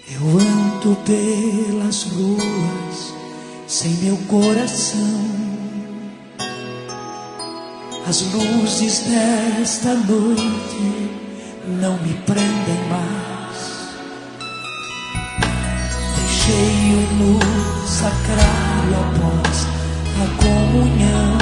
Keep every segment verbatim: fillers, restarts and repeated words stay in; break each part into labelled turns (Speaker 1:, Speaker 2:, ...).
Speaker 1: Eu ando pelas ruas sem meu coração. As luzes desta noite não me prendem mais. Deixei-o no sacrário após a comunhão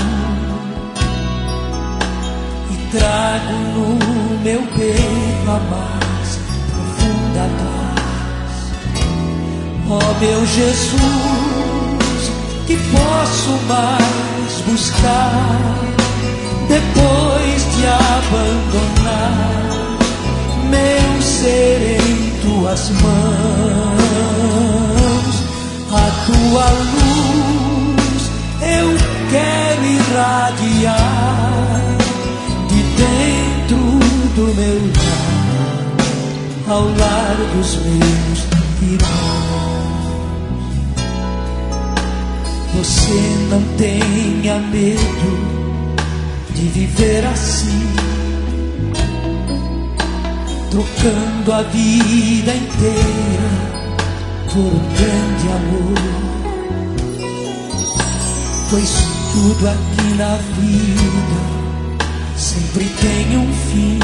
Speaker 1: e trago no meu peito a mais profunda paz. Ó meu Jesus, que posso mais buscar depois de abandonar meu ser em tuas mãos? A tua luz eu quero irradiar de dentro do meu lar, ao lar dos meus irmãos. Você não tenha medo de viver assim, trocando a vida inteira por um grande amor. Pois tudo aqui na vida sempre tem um fim.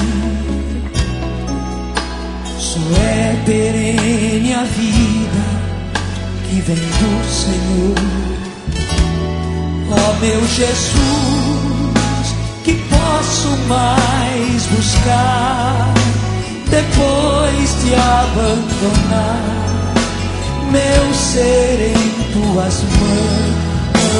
Speaker 1: Só é perene a vida que vem do Senhor. Ó meu Jesus, que posso mais buscar depois de abandonar meu ser em tuas mãos?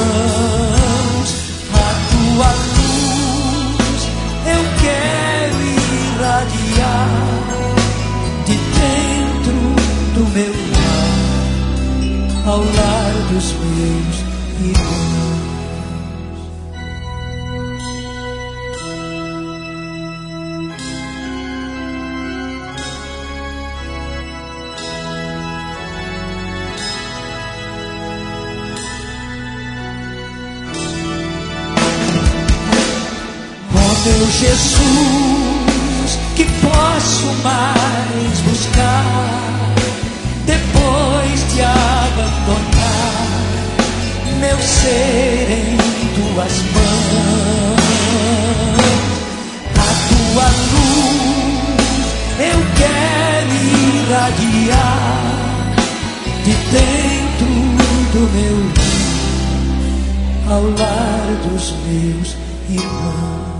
Speaker 1: A tua luz eu quero irradiar de dentro do meu lar, ao lar dos meus irmãos. Meu Jesus, que posso mais buscar depois de abandonar meu ser em tuas mãos? A tua luz eu quero irradiar de dentro do meu lar, ao lar dos meus irmãos.